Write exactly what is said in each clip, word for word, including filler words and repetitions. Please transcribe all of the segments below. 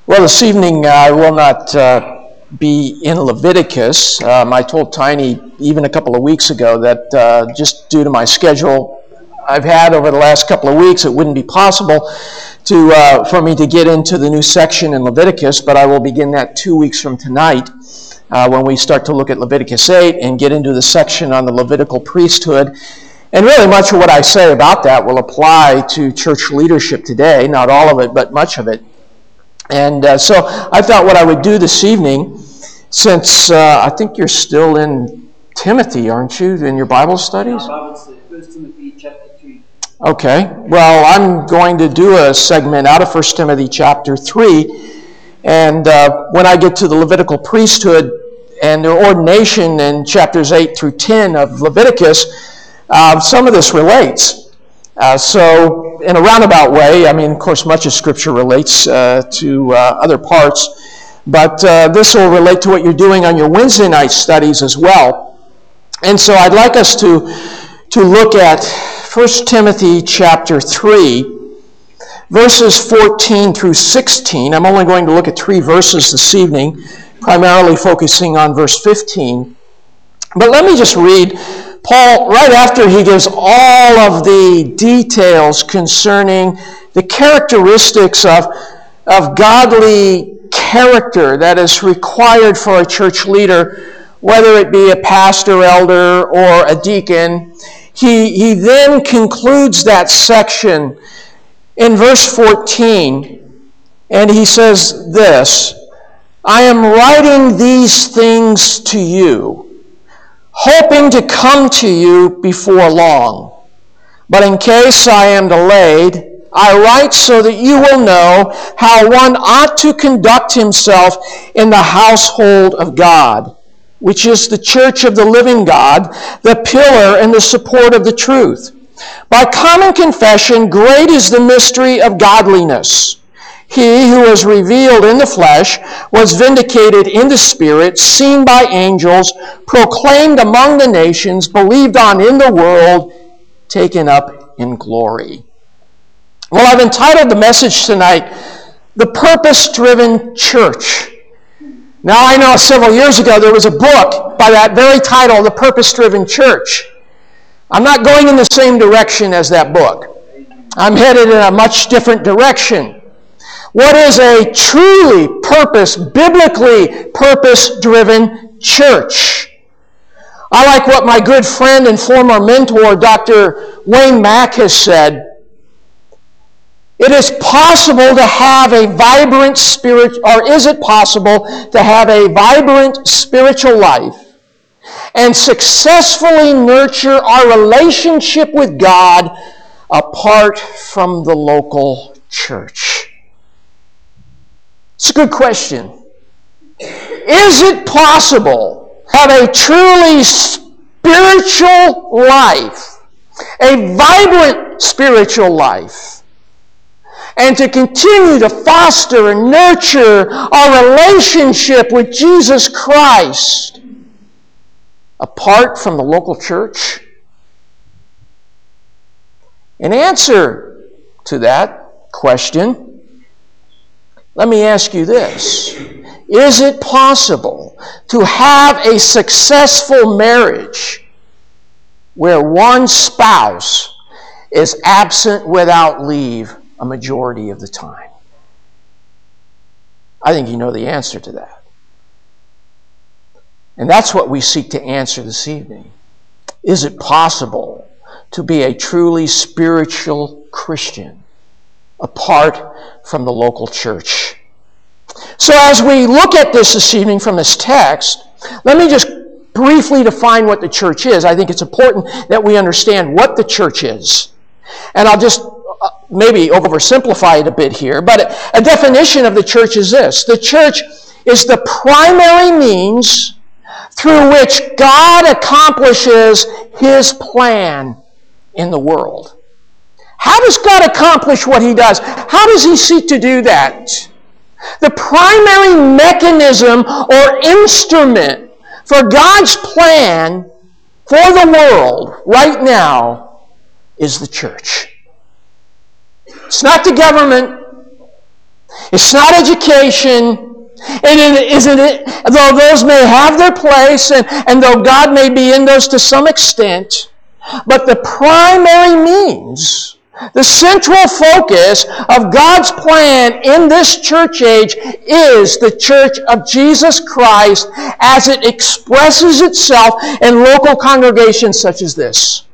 Well, this evening uh, I will not uh, be in Leviticus. Um, I told Tiny even a couple of weeks ago that uh, just due to my schedule I've had over the last couple of weeks, it wouldn't be possible to uh, for me to get into the new section in Leviticus, but I will begin that two weeks from tonight uh, when we start to look at Leviticus eight and get into the section on the Levitical priesthood. And really much of what I say about that will apply to church leadership today, not all of it, but much of it. And uh, so I thought what I would do this evening, since uh, I think you're still in Timothy, aren't you, in your Bible studies? First Timothy chapter three. Okay. Well, I'm going to do a segment out of First Timothy chapter three. And uh, when I get to the Levitical priesthood and their ordination in chapters eight through ten of Leviticus, uh, some of this relates. Uh, so, in a roundabout way, I mean, of course, much of Scripture relates uh, to uh, other parts, but uh, this will relate to what you're doing on your Wednesday night studies as well. And so I'd like us to, to look at First Timothy chapter three, verses fourteen through sixteen. I'm only going to look at three verses this evening, primarily focusing on verse fifteen. But let me just read Paul, right after he gives all of the details concerning the characteristics of, of godly character that is required for a church leader, whether it be a pastor, elder, or a deacon, he, he then concludes that section in verse fourteen, and he says this, "I am writing these things to you, hoping to come to you before long. But in case I am delayed, I write so that you will know how one ought to conduct himself in the household of God, which is the church of the living God, the pillar and the support of the truth. By common confession, great is the mystery of godliness. He who was revealed in the flesh was vindicated in the Spirit, seen by angels, proclaimed among the nations, believed on in the world, taken up in glory." Well, I've entitled the message tonight, "The Purpose-Driven Church." Now, I know several years ago there was a book by that very title, "The Purpose-Driven Church." I'm not going in the same direction as that book. I'm headed in a much different direction. What is a truly purpose, biblically purpose-driven church? I like what my good friend and former mentor, Doctor Wayne Mack, has said. It is possible to have a vibrant spirit, or is it possible to have a vibrant spiritual life and successfully nurture our relationship with God apart from the local church? It's a good question. Is it possible to have a truly spiritual life, a vibrant spiritual life, and to continue to foster and nurture our relationship with Jesus Christ apart from the local church? In answer to that question, let me ask you this. Is it possible to have a successful marriage where one spouse is absent without leave a majority of the time? I think you know the answer to that. And that's what we seek to answer this evening. Is it possible to be a truly spiritual Christian apart from the local church? So as we look at this this evening from this text, let me just briefly define what the church is. I think it's important that we understand what the church is. And I'll just uh, maybe oversimplify it a bit here, but a, a definition of the church is this. The church is the primary means through which God accomplishes His plan in the world. How does God accomplish what He does? How does He seek to do that? The primary mechanism or instrument for God's plan for the world right now is the church. It's not the government. It's not education. And it, isn't it, though those may have their place, and, and though God may be in those to some extent, but the primary means, the central focus of God's plan in this church age is the church of Jesus Christ as it expresses itself in local congregations such as this.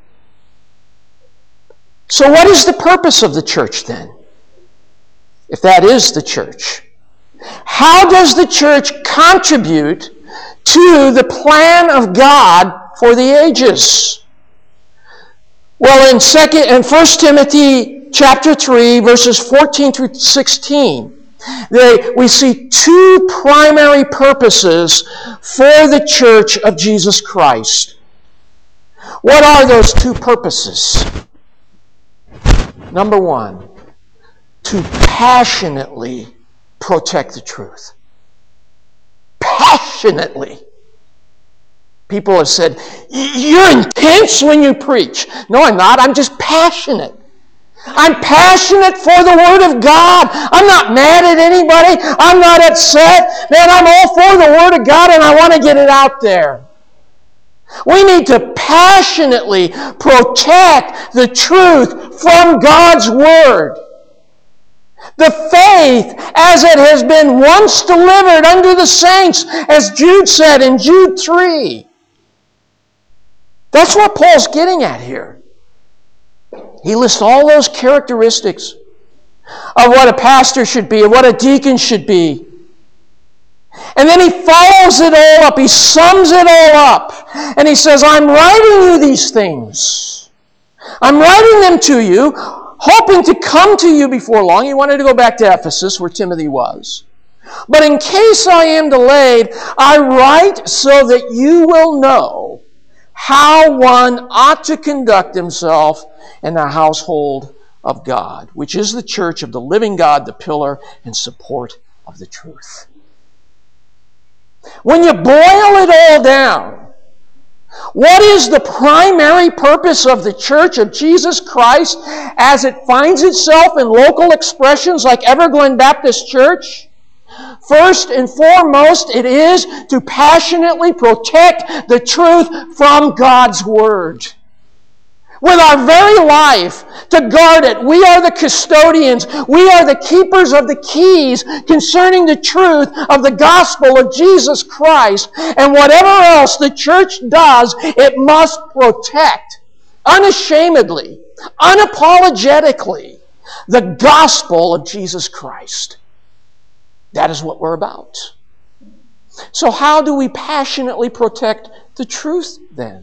So what is the purpose of the church then? If that is the church. How does the church contribute to the plan of God for the ages? Well, in second and First Timothy chapter three, verses fourteen through sixteen, they, we see two primary purposes for the church of Jesus Christ. What are those two purposes? Number one, to passionately protect the truth. Passionately. People have said, you're intense when you preach. No, I'm not. I'm just passionate. I'm passionate for the Word of God. I'm not mad at anybody. I'm not upset. Man, I'm all for the Word of God and I want to get it out there. We need to passionately protect the truth from God's Word. The faith as it has been once delivered unto the saints, as Jude said in Jude three. That's what Paul's getting at here. He lists all those characteristics of what a pastor should be, of what a deacon should be. And then he follows it all up. He sums it all up. And he says, I'm writing you these things. I'm writing them to you, hoping to come to you before long. He wanted to go back to Ephesus, where Timothy was. But in case I am delayed, I write so that you will know how one ought to conduct himself in the household of God, which is the church of the living God, the pillar and support of the truth. When you boil it all down, what is the primary purpose of the church of Jesus Christ as it finds itself in local expressions like Everglen Baptist Church? First and foremost, it is to passionately protect the truth from God's Word. With our very life to guard it. We are the custodians. We are the keepers of the keys concerning the truth of the gospel of Jesus Christ. And whatever else the church does, it must protect unashamedly, unapologetically, the gospel of Jesus Christ. That is what we're about. So how do we passionately protect the truth then?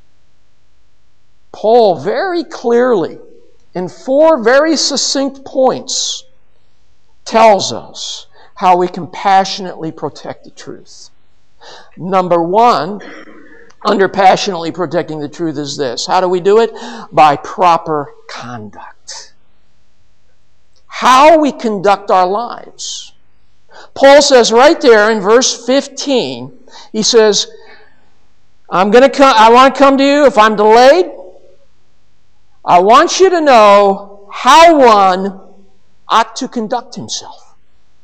Paul very clearly, in four very succinct points, tells us how we can passionately protect the truth. Number one, under passionately protecting the truth is this. How do we do it? By proper conduct. How we conduct our lives. Paul says right there in verse fifteen, he says, I'm going to come, I want to come to you if I'm delayed. I want you to know how one ought to conduct himself.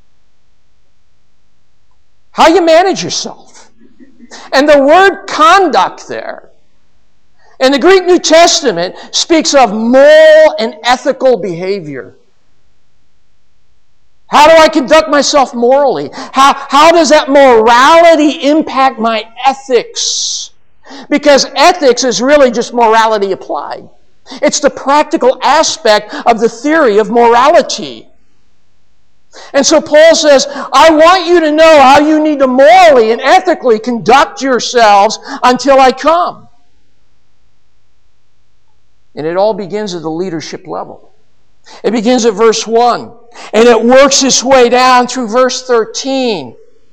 How you manage yourself. And the word conduct there, in the Greek New Testament, speaks of moral and ethical behavior. How do I conduct myself morally? How, how does that morality impact my ethics? Because ethics is really just morality applied. It's the practical aspect of the theory of morality. And so Paul says, I want you to know how you need to morally and ethically conduct yourselves until I come. And it all begins at the leadership level. It begins at verse one, and it works its way down through verse thirteen.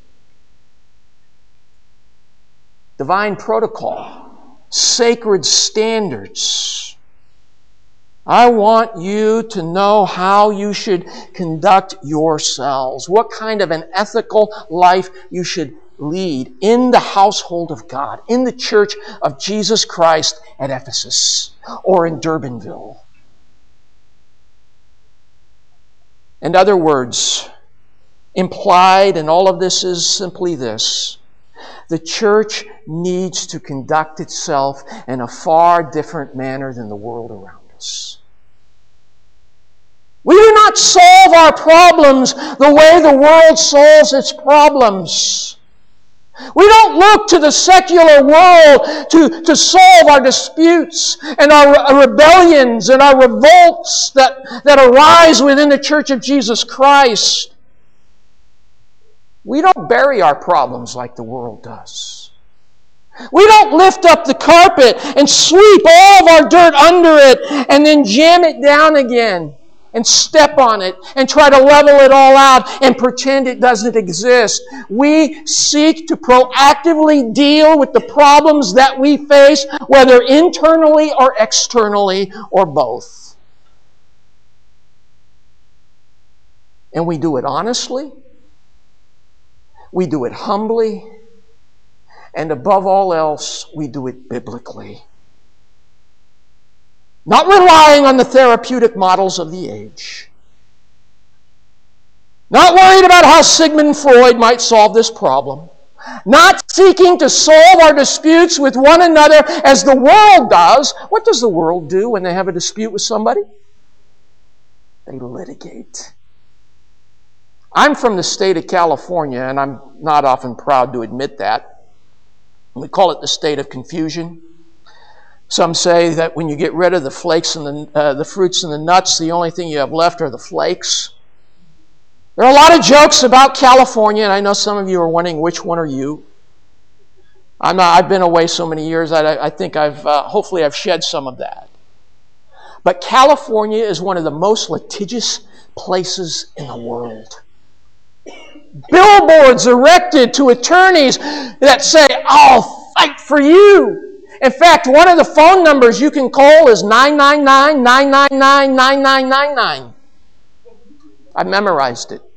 Divine protocol, sacred standards. I want you to know how you should conduct yourselves, what kind of an ethical life you should lead in the household of God, in the church of Jesus Christ at Ephesus or in Durbanville. In other words, implied in all of this is simply this. The church needs to conduct itself in a far different manner than the world around us. We do not solve our problems the way the world solves its problems. We don't look to the secular world to, to solve our disputes and our rebellions and our revolts that, that arise within the Church of Jesus Christ. We don't bury our problems like the world does. We don't lift up the carpet and sweep all of our dirt under it and then jam it down again and step on it and try to level it all out and pretend it doesn't exist. We seek to proactively deal with the problems that we face, whether internally or externally or both. And we do it honestly. We do it humbly. And above all else, we do it biblically. Not relying on the therapeutic models of the age. Not worried about how Sigmund Freud might solve this problem. Not seeking to solve our disputes with one another as the world does. What does the world do when they have a dispute with somebody? They litigate. I'm from the state of California, and I'm not often proud to admit that. We call it the state of confusion. Some say that when you get rid of the flakes and the, uh, the fruits and the nuts, the only thing you have left are the flakes. There are a lot of jokes about California, and I know some of you are wondering which one are you. I'm not, I've been away so many years, I, I think I've uh, hopefully I've shed some of that. But California is one of the most litigious places in the world. Billboards erected to attorneys that say, "I'll fight for you." In fact, one of the phone numbers you can call is nine nine nine, nine nine nine, nine nine nine nine. I memorized it.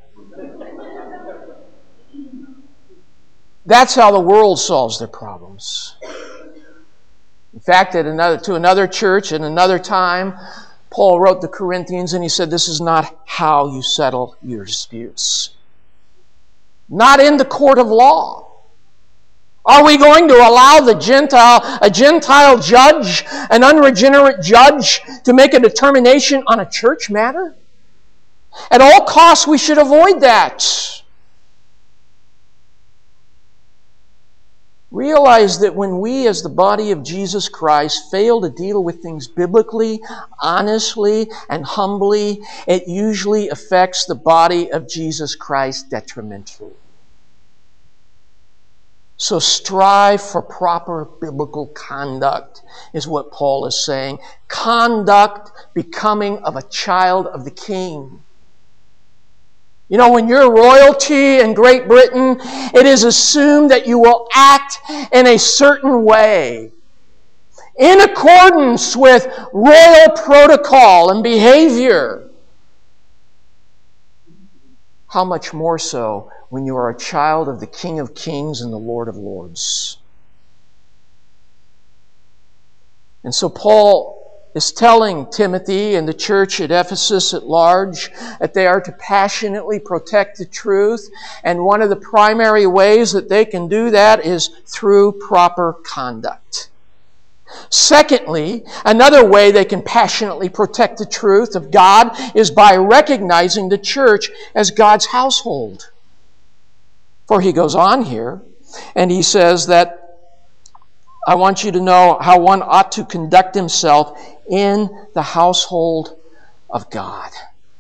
That's how the world solves their problems. In fact, at another, to another church in another time, Paul wrote to the Corinthians and he said, "This is not how you settle your disputes. Not in the court of law. Are we going to allow the Gentile, a Gentile judge, an unregenerate judge, to make a determination on a church matter? At all costs, we should avoid that." Realize that when we as the body of Jesus Christ fail to deal with things biblically, honestly, and humbly, it usually affects the body of Jesus Christ detrimentally. So strive for proper biblical conduct, is what Paul is saying. Conduct becoming of a child of the King. You know, when you're royalty in Great Britain, it is assumed that you will act in a certain way, in accordance with royal protocol and behavior. How much more so when you are a child of the King of Kings and the Lord of Lords? And so Paul is telling Timothy and the church at Ephesus at large that they are to passionately protect the truth, and one of the primary ways that they can do that is through proper conduct. Secondly, another way they can passionately protect the truth of God is by recognizing the church as God's household. For he goes on here, and he says that, "I want you to know how one ought to conduct himself in the household of God."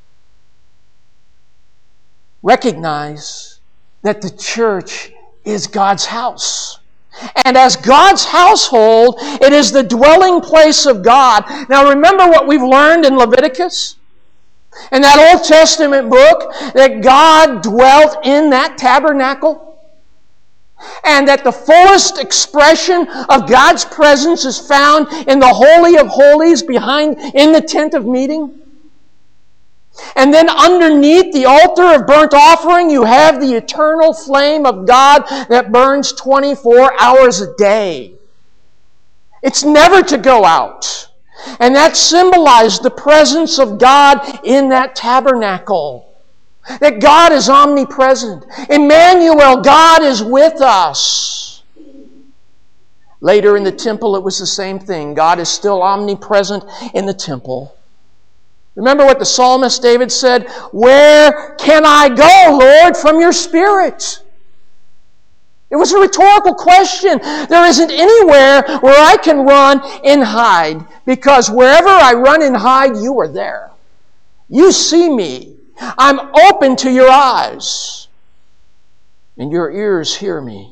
Recognize that the church is God's house. And as God's household, it is the dwelling place of God. Now remember what we've learned in Leviticus? In that Old Testament book, that God dwelt in that tabernacle. And that the fullest expression of God's presence is found in the Holy of Holies behind, in the tent of meeting. And then underneath the altar of burnt offering, you have the eternal flame of God that burns twenty-four hours a day. It's never to go out. And that symbolized the presence of God in that tabernacle. That God is omnipresent. Emmanuel, God is with us. Later in the temple, it was the same thing. God is still omnipresent in the temple. Remember what the psalmist David said, "Where can I go, Lord, from your Spirit?" It was a rhetorical question. There isn't anywhere where I can run and hide, because wherever I run and hide, you are there. You see me. I'm open to your eyes, and your ears hear me.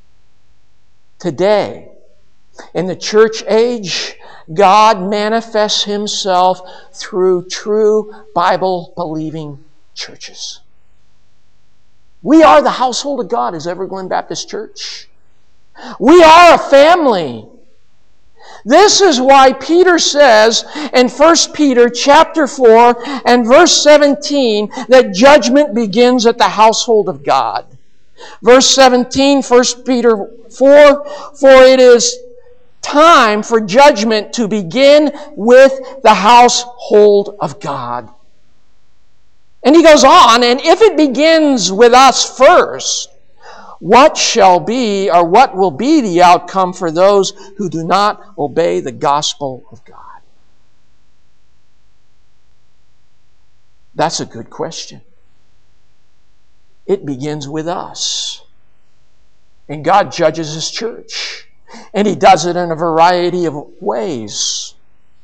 Today, in the church age, God manifests Himself through true Bible-believing churches. We are the household of God as Everglen Baptist Church. We are a family. This is why Peter says in First Peter chapter four and verse seventeen that judgment begins at the household of God. Verse seventeen, First Peter four, "For it is time for judgment to begin with the household of God." And he goes on, "And if it begins with us first, what shall be or what will be the outcome for those who do not obey the gospel of God?" That's a good question. It begins with us. And God judges His church. And He does it in a variety of ways.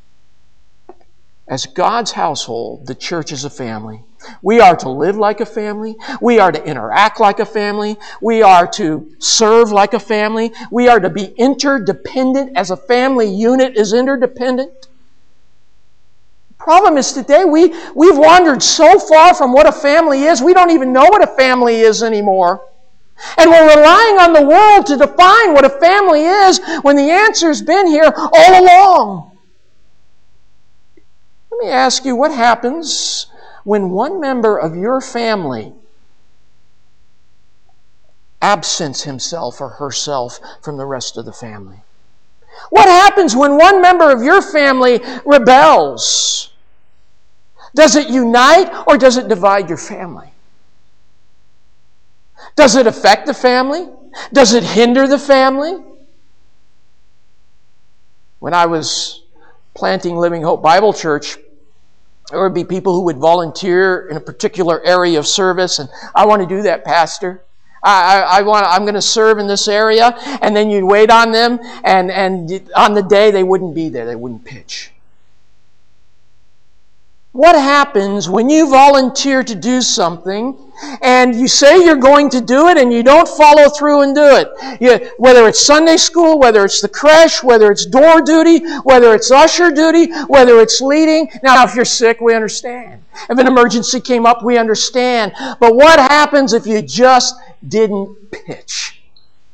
As God's household, the church is a family. We are to live like a family. We are to interact like a family. We are to serve like a family. We are to be interdependent as a family unit is interdependent. The problem is today we, we've wandered so far from what a family is, we don't even know what a family is anymore. And we're relying on the world to define what a family is when the answer's been here all along. Let me ask you, what happens when one member of your family absents himself or herself from the rest of the family? What happens when one member of your family rebels? Does it unite or does it divide your family? Does it affect the family? Does it hinder the family? When I was planting Living Hope Bible Church, there would be people who would volunteer in a particular area of service, and I want to do that, Pastor. I, I, I want. I'm going to serve in this area, and then you'd wait on them, and, and on the day they wouldn't be there. They wouldn't pitch. What happens when you volunteer to do something and you say you're going to do it and you don't follow through and do it? You, whether it's Sunday school, whether it's the creche, whether it's door duty, whether it's usher duty, whether it's leading. Now, if you're sick, we understand. If an emergency came up, we understand. But what happens if you just didn't pitch?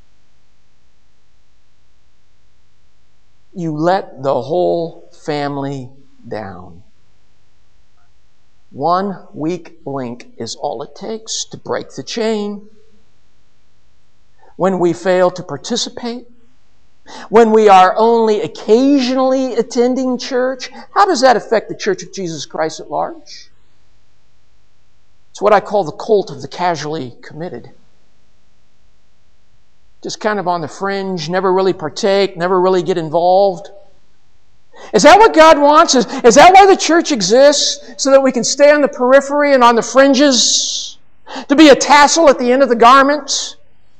You let the whole family down. One weak link is all it takes to break the chain. When we fail to participate, when we are only occasionally attending church, how does that affect the Church of Jesus Christ at large? It's what I call the cult of the casually committed. Just kind of on the fringe, never really partake, never really get involved. Is that what God wants? Is, is that why the church exists? So that we can stay on the periphery and on the fringes? To be a tassel at the end of the garment?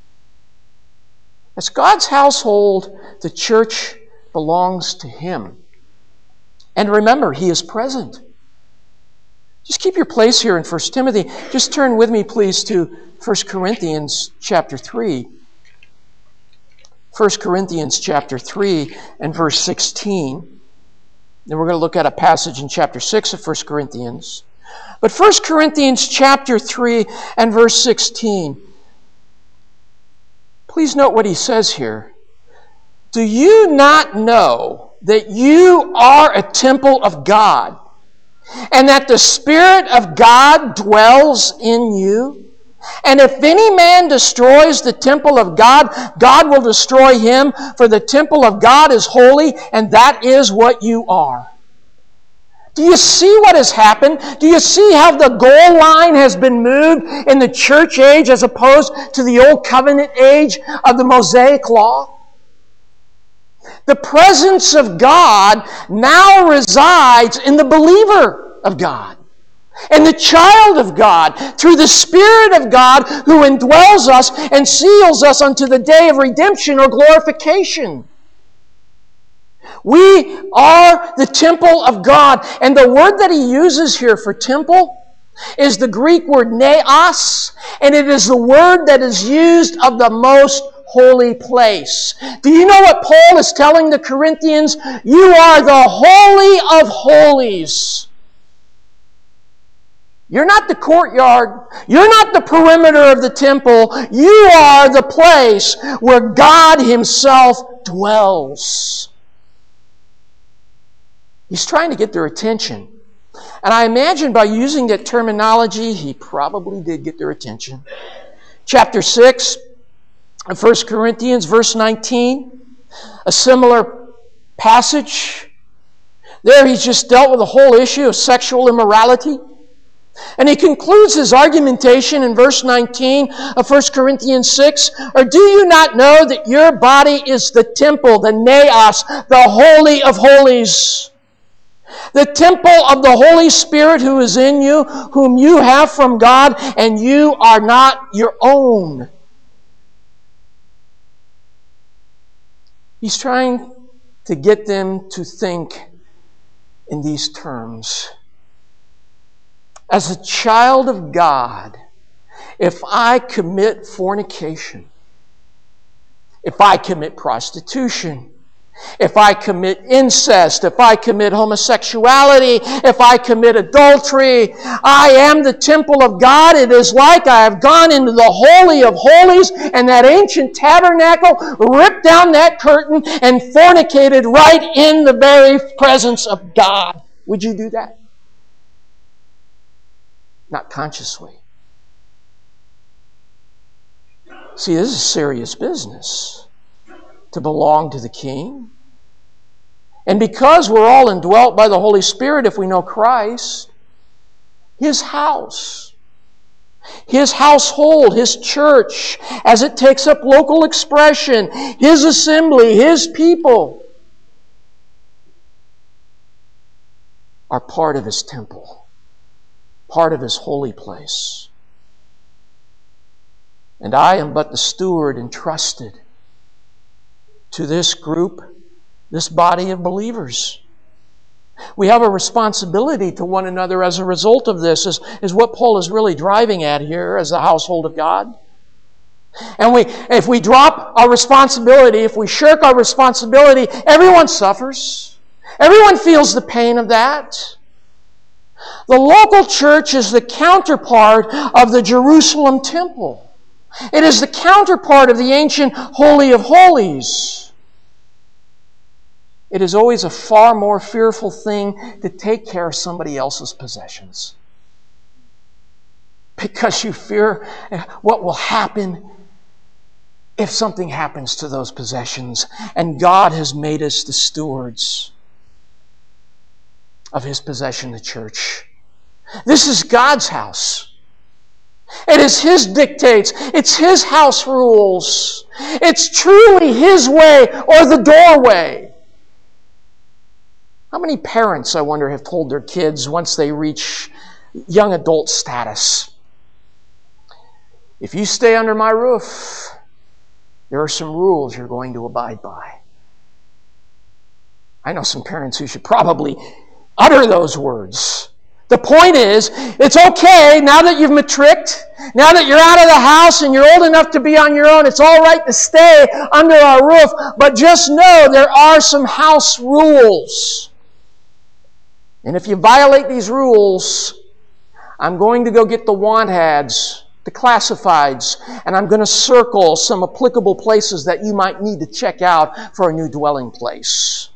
As God's household, the church belongs to Him. And remember, He is present. Just keep your place here in First Timothy. Just turn with me, please, to First Corinthians chapter three. First Corinthians chapter three and verse sixteen. Then we're going to look at a passage in chapter six of First Corinthians. But First Corinthians chapter three and verse sixteen. Please note what he says here. Do you not know that you are a temple of God, and that the Spirit of God dwells in you? And if any man destroys the temple of God, God will destroy him, for the temple of God is holy, and that is what you are. Do you see what has happened? Do you see how the goal line has been moved in the church age as opposed to the old covenant age of the Mosaic law? The presence of God now resides in the believer of God and the child of God through the Spirit of God who indwells us and seals us unto the day of redemption or glorification. We are the temple of God. And the word that he uses here for temple is the Greek word naos, and it is the word that is used of the most holy place. Do you know what Paul is telling the Corinthians? You are the holy of holies. You're not the courtyard. You're not the perimeter of the temple. You are the place where God himself dwells. He's trying to get their attention. And I imagine by using that terminology, he probably did get their attention. Chapter six of First Corinthians, verse nineteen, a similar passage. There he's just dealt with the whole issue of sexual immorality. And he concludes his argumentation in verse nineteen of First Corinthians six. Or do you not know that your body is the temple, the naos, the holy of holies? The temple of the Holy Spirit who is in you, whom you have from God, and you are not your own. He's trying to get them to think in these terms. As a child of God, if I commit fornication, if I commit prostitution, if I commit incest, if I commit homosexuality, if I commit adultery, I am the temple of God. It is like I have gone into the Holy of Holies and that ancient tabernacle, ripped down that curtain, and fornicated right in the very presence of God. Would you do that? Not consciously. See, this is serious business. To belong to the King. And because we're all indwelt by the Holy Spirit, if we know Christ, His house, His household, His church, as it takes up local expression, His assembly, His people, are part of His temple, part of His holy place. And I am but the steward entrusted to this group, this body of believers. We have a responsibility to one another as a result of this, is, is what Paul is really driving at here as the household of God. And we, if we drop our responsibility, if we shirk our responsibility, everyone suffers. Everyone feels the pain of that. The local church is the counterpart of the Jerusalem temple. It is the counterpart of the ancient Holy of Holies. It is always a far more fearful thing to take care of somebody else's possessions. Because you fear what will happen if something happens to those possessions. And God has made us the stewards of His possession, the church. This is God's house. It is His dictates. It's His house rules. It's truly His way or the doorway. How many parents, I wonder, have told their kids once they reach young adult status, if you stay under my roof, there are some rules you're going to abide by. I know some parents who should probably utter those words. The point is, it's okay now that you've matricked, now that you're out of the house and you're old enough to be on your own, it's all right to stay under our roof, but just know there are some house rules. And if you violate these rules, I'm going to go get the want ads, the classifieds, and I'm going to circle some applicable places that you might need to check out for a new dwelling place.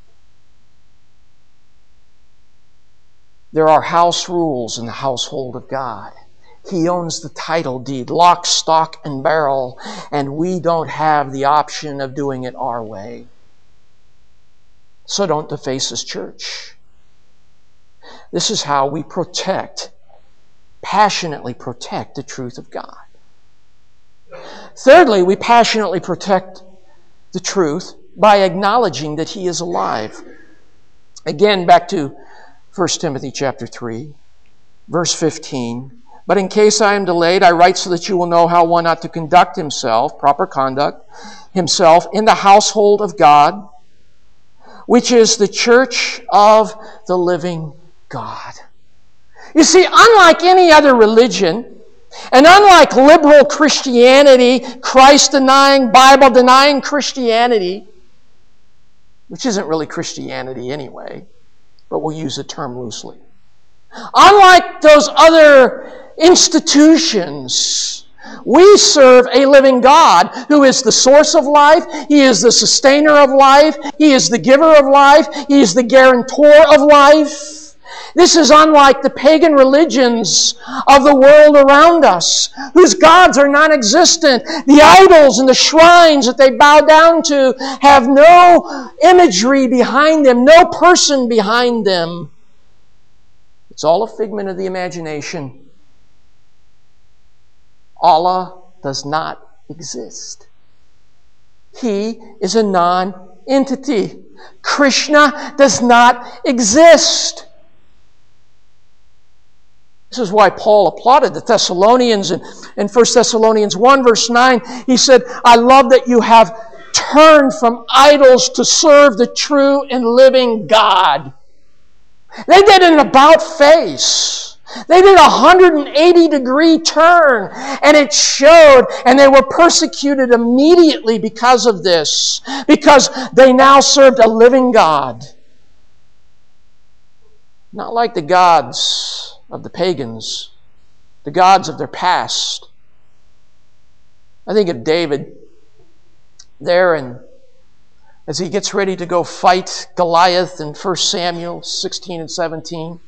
There are house rules in the household of God. He owns the title deed, lock, stock, and barrel, and we don't have the option of doing it our way. So don't deface His church. This is how we protect, passionately protect the truth of God. Thirdly, we passionately protect the truth by acknowledging that He is alive. Again, back to First Timothy chapter three, verse fifteen. But in case I am delayed, I write so that you will know how one ought to conduct himself, proper conduct, himself in the household of God, which is the church of the living God. You see, unlike any other religion, and unlike liberal Christianity, Christ-denying, Bible-denying Christianity, which isn't really Christianity anyway, but we'll use the term loosely. Unlike those other institutions, we serve a living God who is the source of life. He is the sustainer of life. He is the giver of life. He is the guarantor of life. This is unlike the pagan religions of the world around us, whose gods are non-existent. The idols and the shrines that they bow down to have no imagery behind them, no person behind them. It's all a figment of the imagination. Allah does not exist. He is a non-entity. Krishna does not exist. This is why Paul applauded the Thessalonians in, in First Thessalonians one, verse nine. He said, I love that you have turned from idols to serve the true and living God. They did an about-face. They did a one hundred eighty degree turn, and it showed, and they were persecuted immediately because of this, because they now served a living God. Not like the gods of the pagans, the gods of their past. I think of David there, and as he gets ready to go fight Goliath in First Samuel sixteen and seventeen.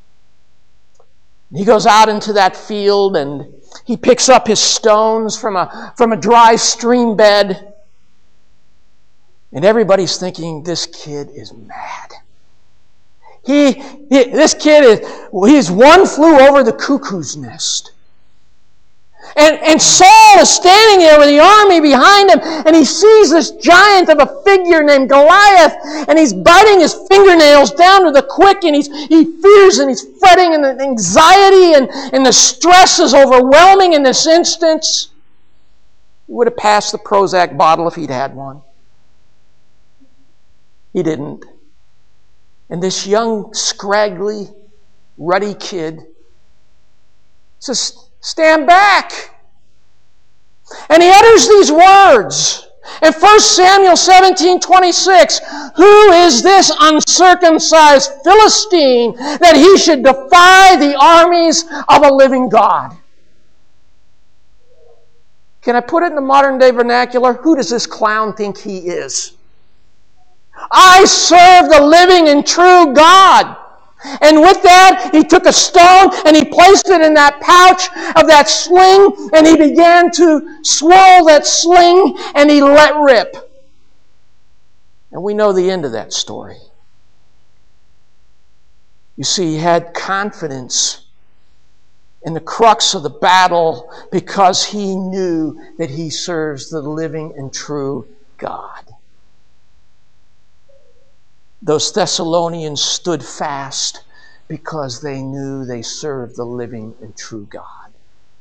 He goes out into that field and he picks up his stones from a, from a dry stream bed. And everybody's thinking, this kid is mad. He, he this kid is, he's one flew over the cuckoo's nest. And, and Saul is standing there with the army behind him, and he sees this giant of a figure named Goliath, and he's biting his fingernails down to the quick, and he's, he fears and he's fretting, and the anxiety and, and the stress is overwhelming in this instance. He would have passed the Prozac bottle if he'd had one. He didn't. And this young, scraggly, ruddy kid says, stand back. And he utters these words in First Samuel seventeen twenty-six. Who is this uncircumcised Philistine that he should defy the armies of a living God? Can I put it in the modern day vernacular? Who does this clown think he is? I serve the living and true God. And with that, he took a stone and he placed it in that pouch of that sling, and he began to swirl that sling, and he let rip. And we know the end of that story. You see, he had confidence in the crux of the battle because he knew that he serves the living and true God. Those Thessalonians stood fast because they knew they served the living and true God.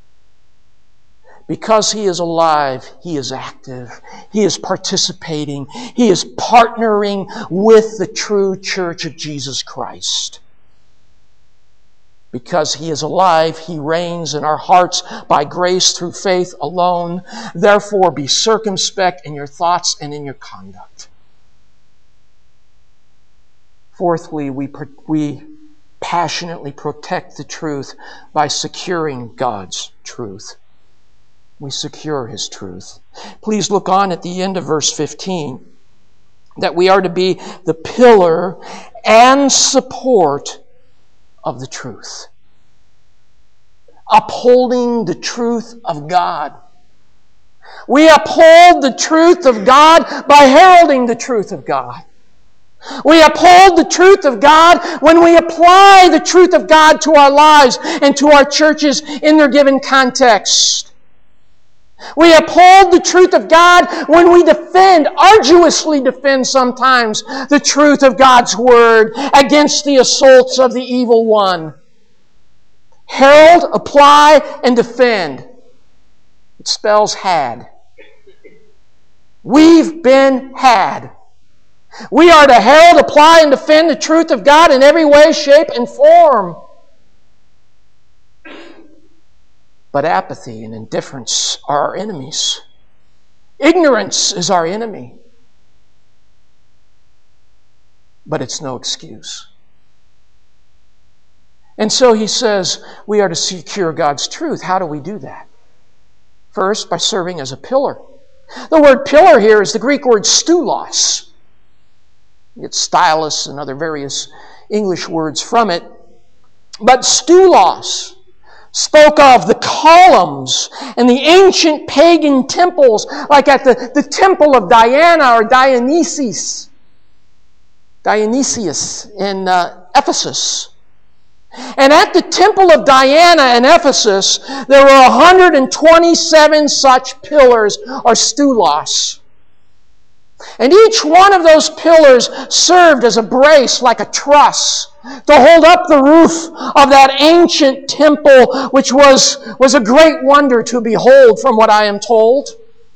Because he is alive, he is active. He is participating. He is partnering with the true church of Jesus Christ. Because he is alive, he reigns in our hearts by grace through faith alone. Therefore, be circumspect in your thoughts and in your conduct. Fourthly, we, we passionately protect the truth by securing God's truth. We secure His truth. Please look on at the end of verse fifteen, that we are to be the pillar and support of the truth. Upholding the truth of God. We uphold the truth of God by heralding the truth of God. We uphold the truth of God when we apply the truth of God to our lives and to our churches in their given context. We uphold the truth of God when we defend, arduously defend sometimes, the truth of God's Word against the assaults of the evil one. Herald, apply, and defend. It spells had. We've been had. We are to herald, apply, and defend the truth of God in every way, shape, and form. But apathy and indifference are our enemies. Ignorance is our enemy. But it's no excuse. And so he says we are to secure God's truth. How do we do that? First, by serving as a pillar. The word pillar here is the Greek word stoulos. It's stylus and other various English words from it. But stoulos spoke of the columns and the ancient pagan temples, like at the, the temple of Diana or Dionysius, Dionysius in uh, Ephesus. And at the temple of Diana in Ephesus, there were one hundred twenty-seven such pillars or stoulos. And each one of those pillars served as a brace, like a truss, to hold up the roof of that ancient temple, which was, was a great wonder to behold, from what I am told.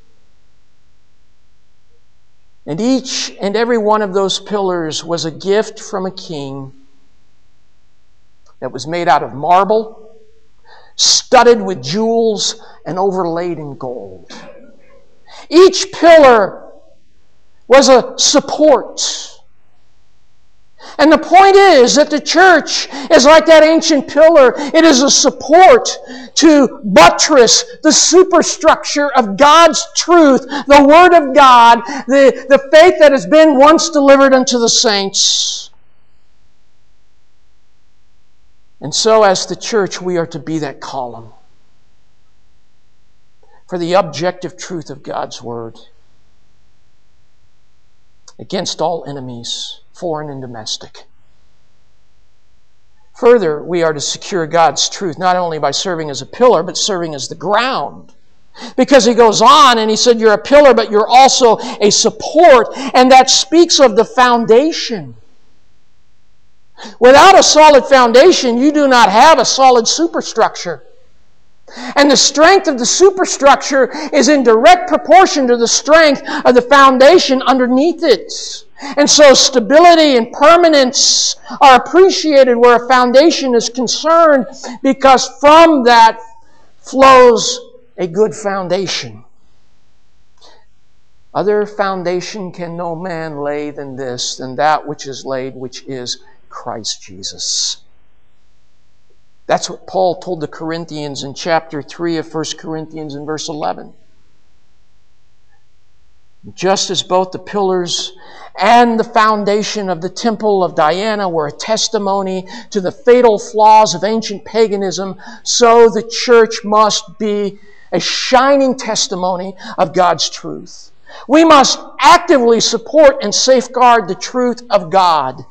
And each and every one of those pillars was a gift from a king that was made out of marble, studded with jewels, and overlaid in gold. Each pillar was a support. And the point is that the church is like that ancient pillar. It is a support to buttress the superstructure of God's truth, the Word of God, the, the faith that has been once delivered unto the saints. And so as the church, we are to be that column for the objective truth of God's Word against all enemies, foreign and domestic. Further, we are to secure God's truth not only by serving as a pillar, but serving as the ground. Because he goes on and he said, you're a pillar, but you're also a support, and that speaks of the foundation. Without a solid foundation, you do not have a solid superstructure. And the strength of the superstructure is in direct proportion to the strength of the foundation underneath it. And so stability and permanence are appreciated where a foundation is concerned, because from that flows a good foundation. Other foundation can no man lay than this, than that which is laid, which is Christ Jesus. That's what Paul told the Corinthians in chapter three of First Corinthians in verse eleven. Just as both the pillars and the foundation of the temple of Diana were a testimony to the fatal flaws of ancient paganism, so the church must be a shining testimony of God's truth. We must actively support and safeguard the truth of God.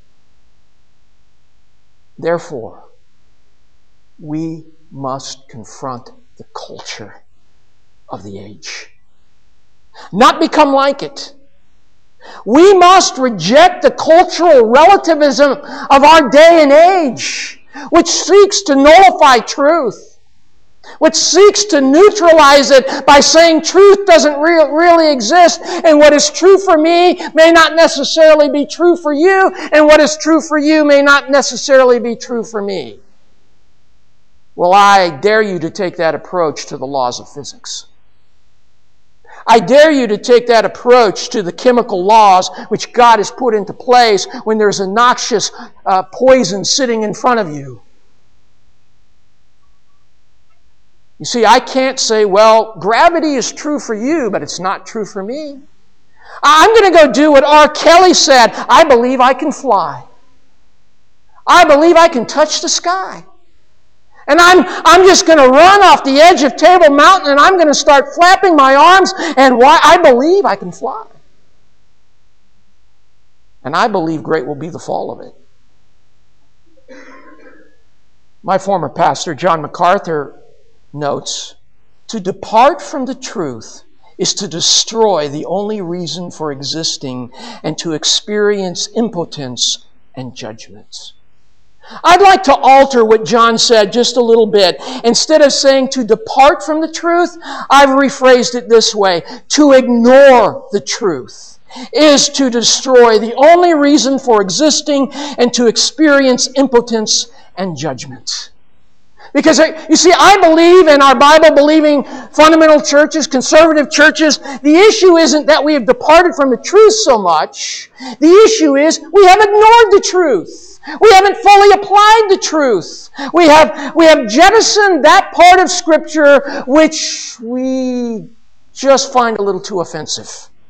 Therefore, we must confront the culture of the age. Not become like it. We must reject the cultural relativism of our day and age, which seeks to nullify truth, which seeks to neutralize it by saying truth doesn't re- really exist, and what is true for me may not necessarily be true for you, and what is true for you may not necessarily be true for me. Well, I dare you to take that approach to the laws of physics. I dare you to take that approach to the chemical laws which God has put into place when there's a noxious uh, poison sitting in front of you. You see, I can't say, well, gravity is true for you, but it's not true for me. I'm going to go do what R. Kelly said. I believe I can fly. I believe I can touch the sky. And I'm, I'm just going to run off the edge of Table Mountain and I'm going to start flapping my arms and why I believe I can fly. And I believe great will be the fall of it. My former pastor, John MacArthur, notes, to depart from the truth is to destroy the only reason for existing and to experience impotence and judgments. I'd like to alter what John said just a little bit. Instead of saying to depart from the truth, I've rephrased it this way. To ignore the truth is to destroy the only reason for existing and to experience impotence and judgment. Because, you see, I believe in our Bible-believing fundamental churches, conservative churches, the issue isn't that we have departed from the truth so much. The issue is we have ignored the truth. We haven't fully applied the truth. We have, we have jettisoned that part of Scripture which we just find a little too offensive.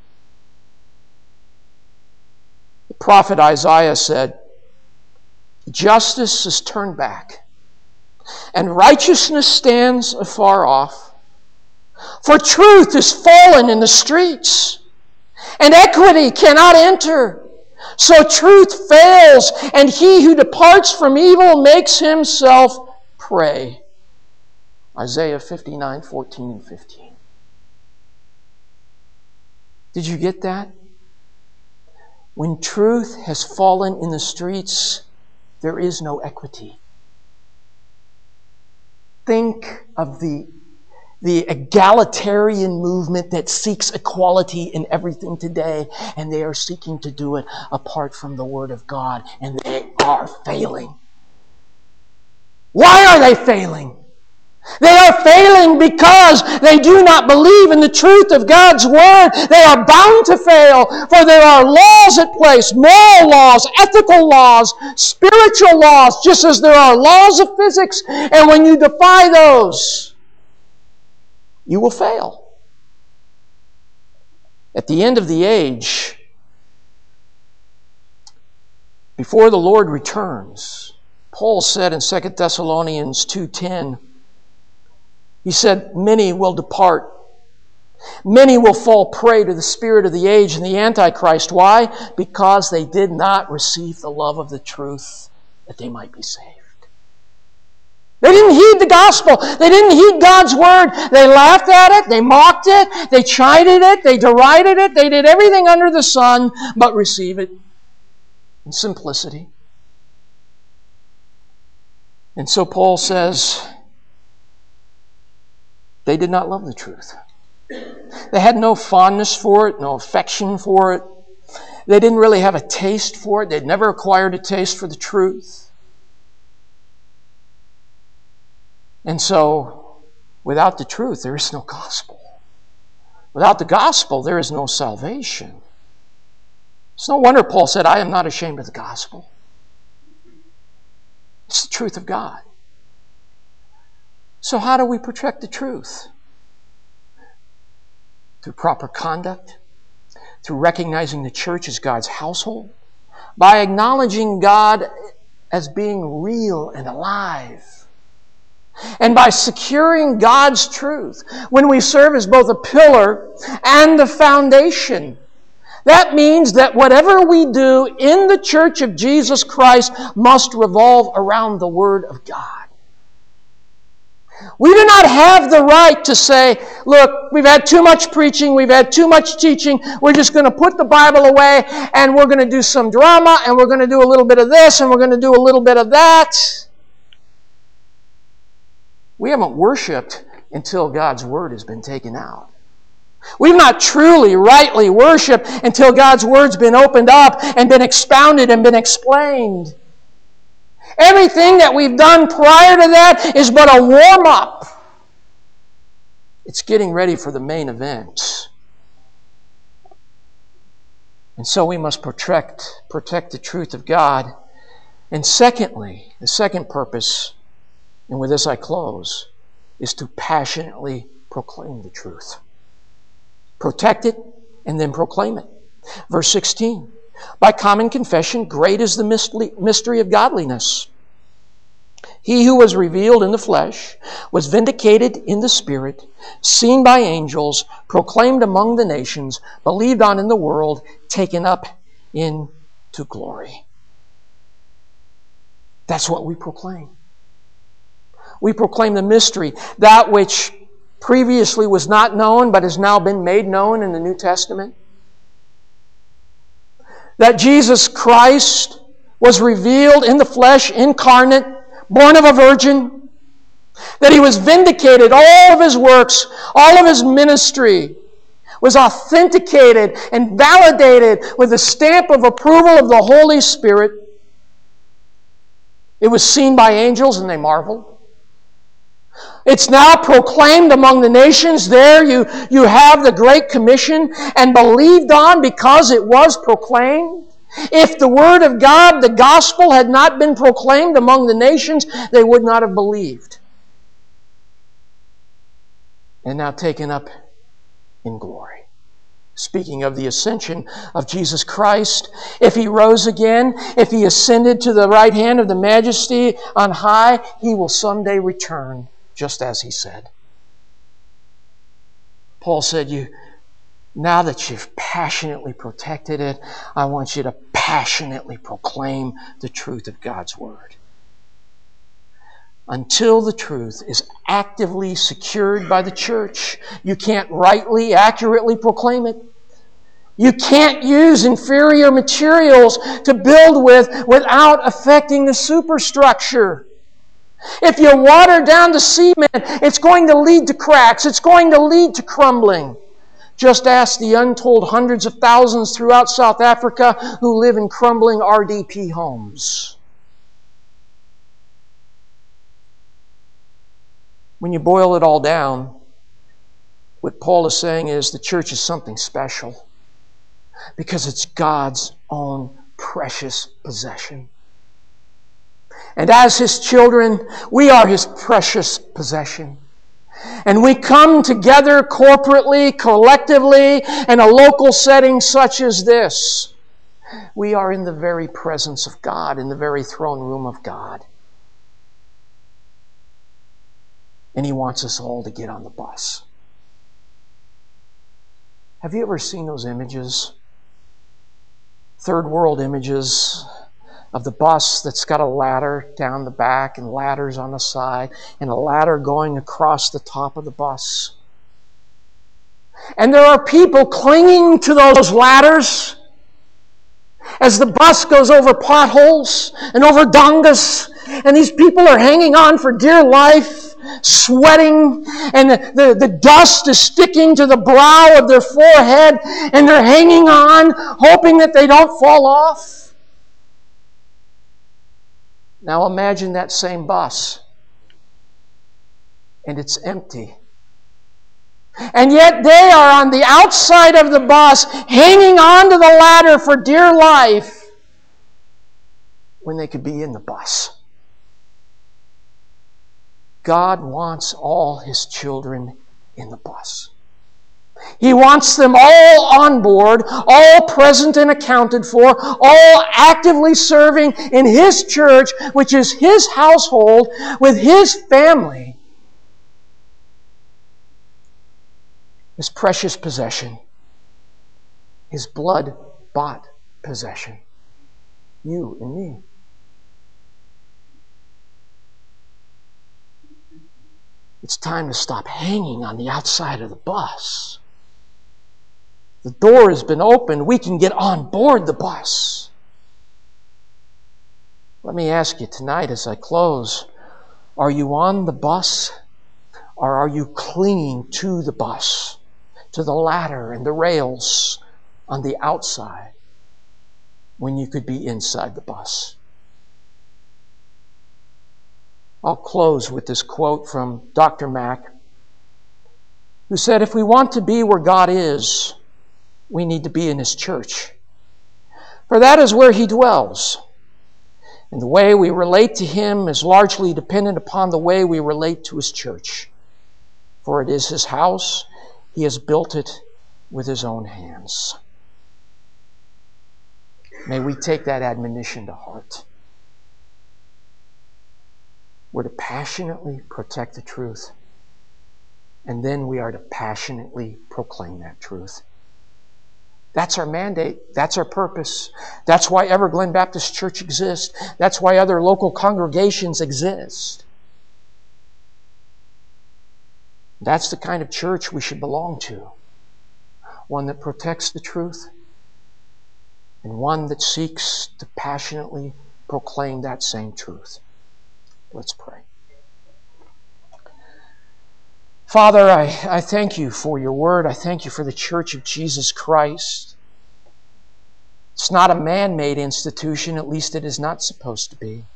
The prophet Isaiah said, justice is turned back, and righteousness stands afar off. For truth is fallen in the streets, and equity cannot enter. So truth fails, and he who departs from evil makes himself prey. Isaiah fifty-nine, fourteen and fifteen. Did you get that? When truth has fallen in the streets, there is no equity. Think of the, the egalitarian movement that seeks equality in everything today, and they are seeking to do it apart from the Word of God, and they are failing. Why are they failing? They are failing because they do not believe in the truth of God's Word. They are bound to fail, for there are laws at place, moral laws, ethical laws, spiritual laws, just as there are laws of physics. And when you defy those, you will fail. At the end of the age, before the Lord returns, Paul said in Second Thessalonians two ten, he said, many will depart. Many will fall prey to the spirit of the age and the Antichrist. Why? Because they did not receive the love of the truth that they might be saved. They didn't heed the gospel. They didn't heed God's word. They laughed at it. They mocked it. They chided it. They derided it. They did everything under the sun but receive it in simplicity. And so Paul says, they did not love the truth. They had no fondness for it, no affection for it. They didn't really have a taste for it. They'd never acquired a taste for the truth. And so, without the truth, there is no gospel. Without the gospel, there is no salvation. It's no wonder Paul said, I am not ashamed of the gospel. It's the truth of God. So how do we protect the truth? Through proper conduct, through recognizing the church as God's household, by acknowledging God as being real and alive, and by securing God's truth when we serve as both a pillar and the foundation. That means that whatever we do in the church of Jesus Christ must revolve around the Word of God. We do not have the right to say, look, we've had too much preaching, we've had too much teaching, we're just going to put the Bible away and we're going to do some drama and we're going to do a little bit of this and we're going to do a little bit of that. We haven't worshiped until God's Word has been taken out. We've not truly, rightly worshiped until God's Word's been opened up and been expounded and been explained. Everything that we've done prior to that is but a warm-up. It's getting ready for the main event. And so we must protect, protect the truth of God. And secondly, the second purpose, and with this I close, is to passionately proclaim the truth. Protect it and then proclaim it. Verse sixteen. By common confession, great is the mystery of godliness. He who was revealed in the flesh was vindicated in the Spirit, seen by angels, proclaimed among the nations, believed on in the world, taken up into to glory. That's what we proclaim. We proclaim the mystery, that which previously was not known but has now been made known in the New Testament. That Jesus Christ was revealed in the flesh, incarnate, born of a virgin. That He was vindicated. All of His works, all of His ministry was authenticated and validated with the stamp of approval of the Holy Spirit. It was seen by angels and they marveled. It's now proclaimed among the nations. There you, you have the Great Commission, and believed on because it was proclaimed. If the Word of God, the gospel, had not been proclaimed among the nations, they would not have believed. And now taken up in glory. Speaking of the ascension of Jesus Christ, if He rose again, if He ascended to the right hand of the Majesty on high, He will someday return, just as He said. Paul said, "You, now that you've passionately protected it, I want you to passionately proclaim the truth of God's Word." Until the truth is actively secured by the church, you can't rightly, accurately proclaim it. You can't use inferior materials to build with without affecting the superstructure. If you water down the cement, it's going to lead to cracks. It's going to lead to crumbling. Just ask the untold hundreds of thousands throughout South Africa who live in crumbling R D P homes. When you boil it all down, what Paul is saying is the church is something special because it's God's own precious possession. And as His children, we are His precious possession. And we come together corporately, collectively, in a local setting such as this. We are in the very presence of God, in the very throne room of God. And He wants us all to get on the bus. Have you ever seen those images? Third world images of the bus that's got a ladder down the back and ladders on the side and a ladder going across the top of the bus. And there are people clinging to those ladders as the bus goes over potholes and over dongas, and these people are hanging on for dear life, sweating, and the, the, the dust is sticking to the brow of their forehead, and they're hanging on, hoping that they don't fall off. Now imagine that same bus, and it's empty. And yet they are on the outside of the bus, hanging on to the ladder for dear life, when they could be in the bus. God wants all His children in the bus. He wants them all on board, all present and accounted for, all actively serving in His church, which is His household, with His family. His precious possession. His blood-bought possession. You and me. It's time to stop hanging on the outside of the bus. The door has been opened. We can get on board the bus. Let me ask you tonight as I close, are you on the bus or are you clinging to the bus, to the ladder and the rails on the outside when you could be inside the bus? I'll close with this quote from Doctor Mack, who said, "If we want to be where God is, we need to be in His church. For that is where He dwells. And the way we relate to Him is largely dependent upon the way we relate to His church. For it is His house. He has built it with His own hands." May we take that admonition to heart. We're to passionately protect the truth. And then we are to passionately proclaim that truth. That's our mandate. That's our purpose. That's why Everglen Baptist Church exists. That's why other local congregations exist. That's the kind of church we should belong to. One that protects the truth, and one that seeks to passionately proclaim that same truth. Let's pray. Father, I, I thank you for your word. I thank you for the Church of Jesus Christ. It's not a man-made institution, at least it is not supposed to be.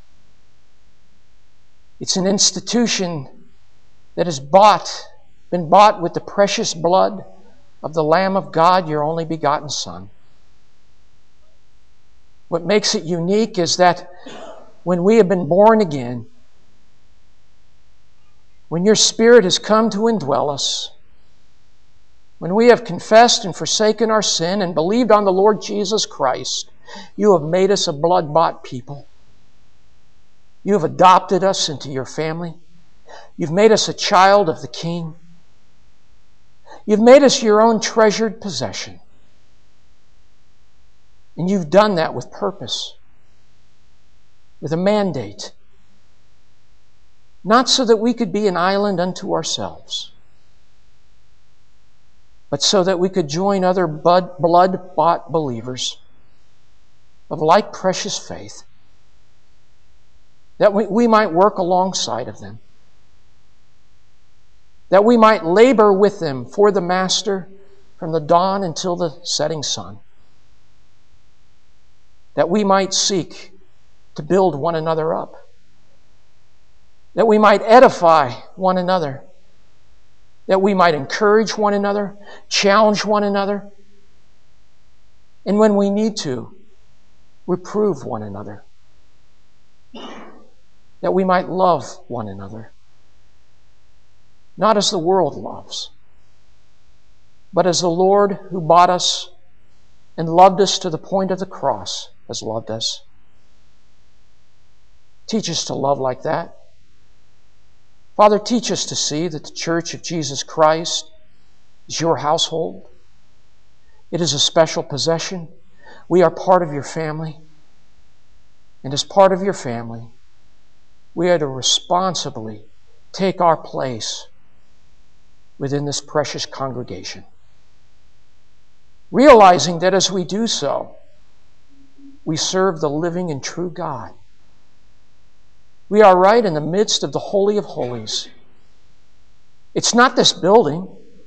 It's an institution that has bought, been bought with the precious blood of the Lamb of God, your only begotten Son. What makes it unique is that when we have been born again, when your Spirit has come to indwell us, when we have confessed and forsaken our sin and believed on the Lord Jesus Christ, you have made us a blood-bought people. You have adopted us into your family. You've made us a child of the King. You've made us your own treasured possession. And you've done that with purpose, with a mandate. Not so that we could be an island unto ourselves, but so that we could join other blood-bought believers of like precious faith, that we, we might work alongside of them, that we might labor with them for the Master from the dawn until the setting sun, that we might seek to build one another up, that we might edify one another, that we might encourage one another, challenge one another, and when we need to, reprove one another, that we might love one another, not as the world loves, but as the Lord who bought us and loved us to the point of the cross has loved us. Teach us to love like that. Father, teach us to see that the Church of Jesus Christ is your household. It is a special possession. We are part of your family. And as part of your family, we are to responsibly take our place within this precious congregation. Realizing that as we do so, we serve the living and true God. We are right in the midst of the Holy of Holies. It's not this building.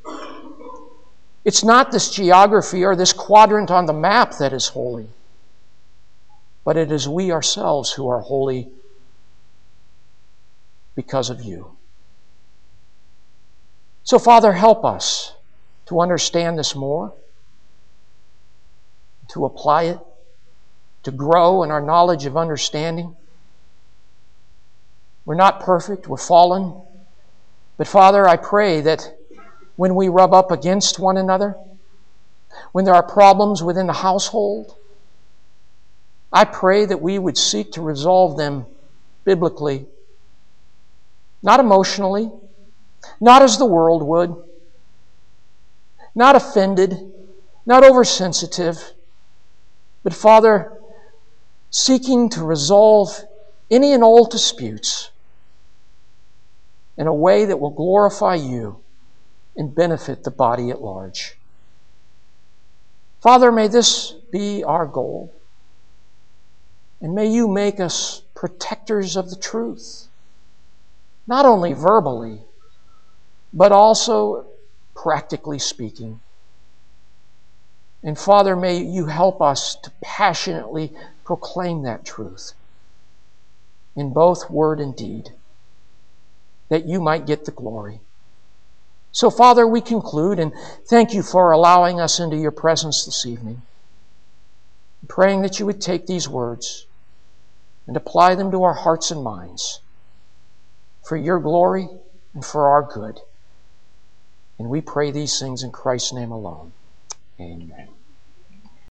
It's not this geography or this quadrant on the map that is holy. But it is we ourselves who are holy because of you. So, Father, help us to understand this more, to apply it, to grow in our knowledge of understanding. We're not perfect, we're fallen. But Father, I pray that when we rub up against one another, when there are problems within the household, I pray that we would seek to resolve them biblically, not emotionally, not as the world would, not offended, not oversensitive, but Father, seeking to resolve any and all disputes in a way that will glorify you and benefit the body at large. Father, may this be our goal. And may you make us protectors of the truth, not only verbally, but also practically speaking. And Father, may you help us to passionately proclaim that truth in both word and deed, that you might get the glory. So, Father, we conclude, and thank you for allowing us into your presence this evening, praying that you would take these words and apply them to our hearts and minds for your glory and for our good. And we pray these things in Christ's name alone. Amen.